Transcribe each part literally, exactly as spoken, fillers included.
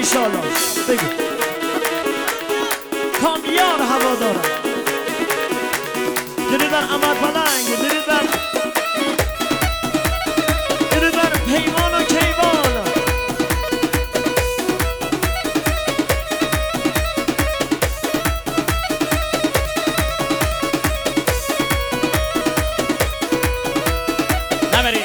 ایشالا بگو کامیار هوا دارم گری بر امد پلنگ گری بر گری بر پیمان و کیوان نبری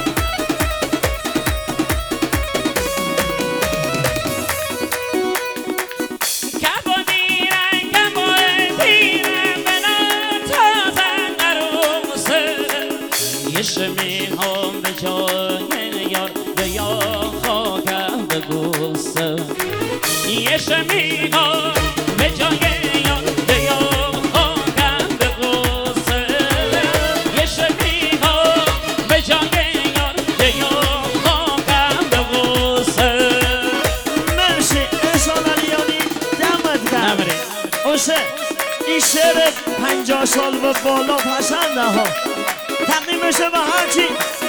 شمی هم به جای یار به یا خاکم بگوسه یه شمی هم به جای یار به یا خاکم بگوسه یه شمی هم به جای یار به یا خاکم بگوسه مرسی احسان علیانی دمت گرم اوشه این شعر پنجاه سال به بالا پسنده ها تقدیم بشه به هرچی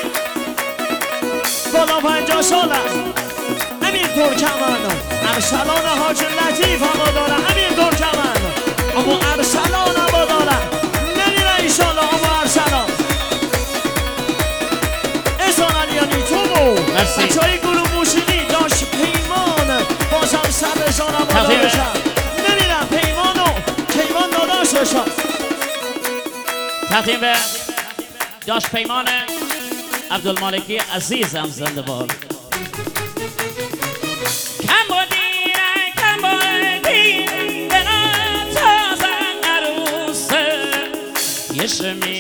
بالا پنجاه سال است امیر ترکمن ارسلان حاج لطیف هوا داره امیر ترکمن اما ارسلان هوا داره نمیره ایشالا اما ارسلان احسان علیانی تو بو بچه های گروه موسیقی داشت پیمان بازم سرشان هوا دارشن نمیره پیمانو کیوان داداششان تقدیم به داش پیمان عبدالمالکی عزیزم زنده باد کم بودی کم بودی به نتازن عروسه یه شمی